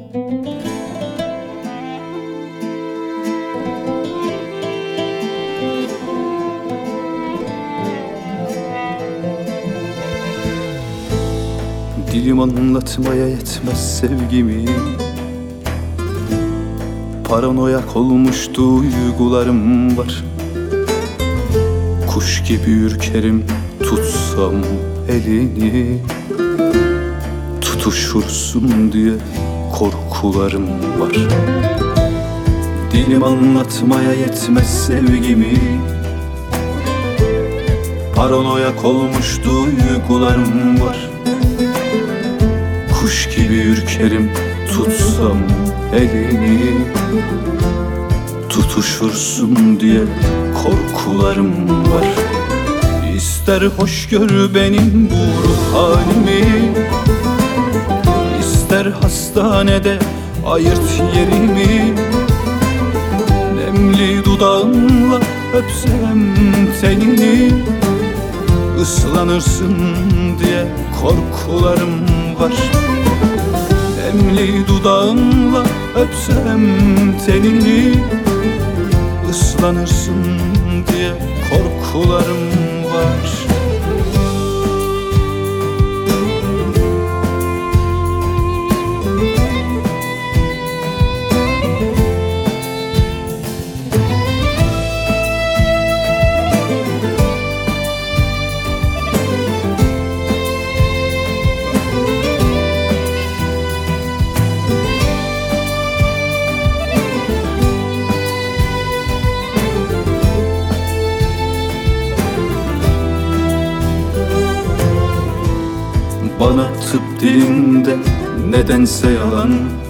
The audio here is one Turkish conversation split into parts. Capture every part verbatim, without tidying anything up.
Dilim anlatmaya yetmez sevgimi, paranoyak olmuş duygularım var. Kuş gibi ürkerim tutsam elini, tutuşursun diye korkularım var. Dilim anlatmaya yetmez sevgimi, paranoyak olmuş duygularım var. Kuş gibi ürkerim tutsam elini, tutuşursun diye korkularım var. İster hoş gör benim bu ruh halimi, İster hastanede ayırt yerimi. Nemli dudağınla öpsem tenini, ıslanırsın diye korkularım var. Nemli dudağınla öpsem tenini, ıslanırsın diye korkularım var. Bana tıp dilinde nedense yalan,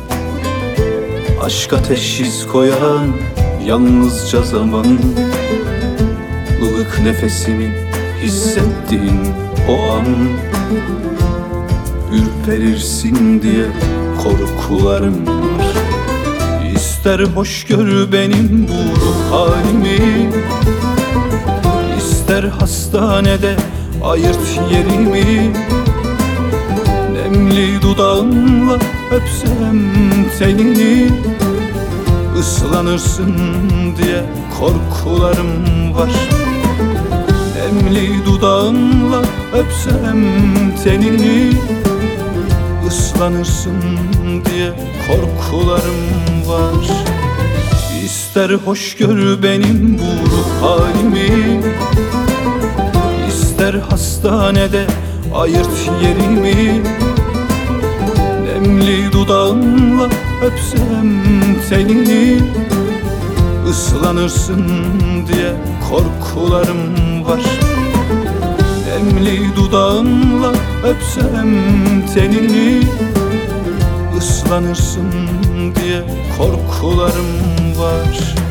aşka teşhis koyan yalnızca zaman. Ilık nefesimin hissettiğin o an, ürperirsin diye korkularım var. İster hoş gör benim bu ruh halimi, İster hastanede ayırt yerimi. Nemli dudağınla öpsem tenini, ıslanırsın diye korkularım var. Nemli dudağınla öpsem tenini, ıslanırsın diye korkularım var. İster hoş gör benim bu ruh halimi, İster hastanede ayırt yerimi. Nemli dudağınla öpsem tenini, ıslanırsın diye korkularım var. Nemli dudağınla öpsem tenini, ıslanırsın diye korkularım var.